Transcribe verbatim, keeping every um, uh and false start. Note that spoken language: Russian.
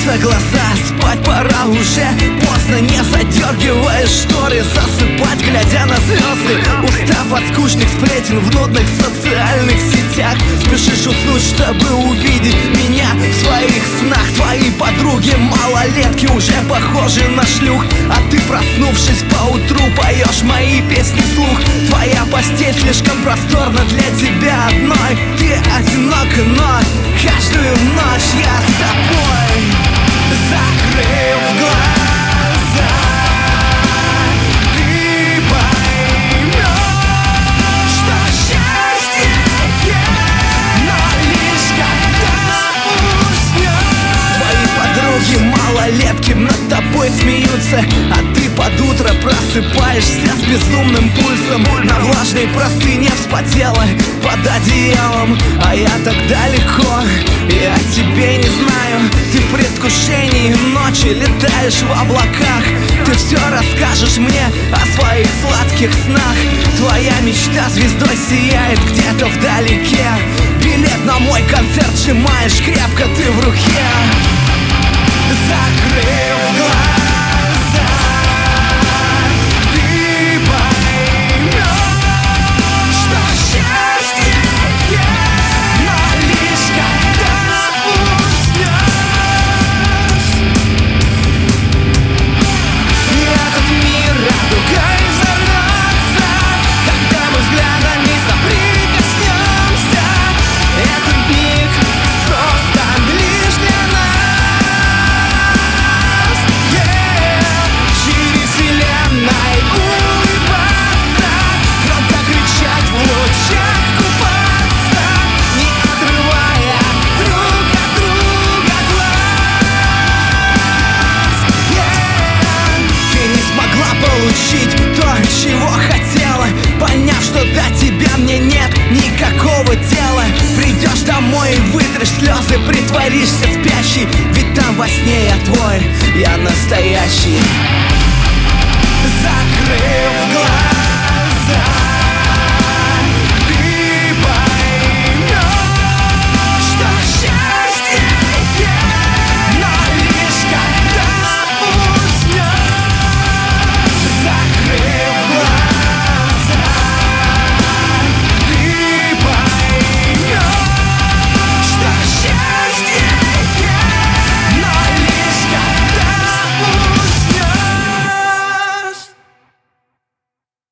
Слепаются глаза, спать пора уже. Поздно, не задергивай шторы, засыпать, глядя на звезды. Устав от скучных сплетен в нудных социальных сетях, спешишь уснуть, чтобы увидеть меня в своих снах. Твои подруги малолетки уже похожи на шлюх, а ты, проснувшись поутру, поешь мои песни вслух. Твоя постель слишком просторна для тебя одной. Ты одинока, но каждую ночь я с тобой. Закрыв глаза, ты поймешь, что счастье есть, но лишь когда уснешь. Твои подруги малолетки над тобой смеются, а ты под утро просыпаешься с безумным пульсом. На влажной простыне вспотела под одеялом, а я так далеко, я тебе не знаю. Ты в предвкушении ночи летаешь в облаках. Ты все расскажешь мне о своих сладких снах. Твоя мечта звездой сияет где-то вдалеке. Билет на мой концерт сжимаешь крепко ты в руке. Закрыв глаза, ты поймешь, что счастье есть, но лишь когда уснешь. И этот мир радугой взорвется, когда мы взглядами соприкоснемся. Этот миг создан лишь для нас. Yeah. Через вселенной улыбаться, громко кричать, в лучах купаться, не отрывая друг от друга глаз. Yeah. Ты не смогла получить то, чего хотела, поняв, что до тебя мне нет никакого дела. Придешь домой и вытрешь слезы, притворишься спящей, ведь там во сне я твой, я настоящий. Закрыв глаза,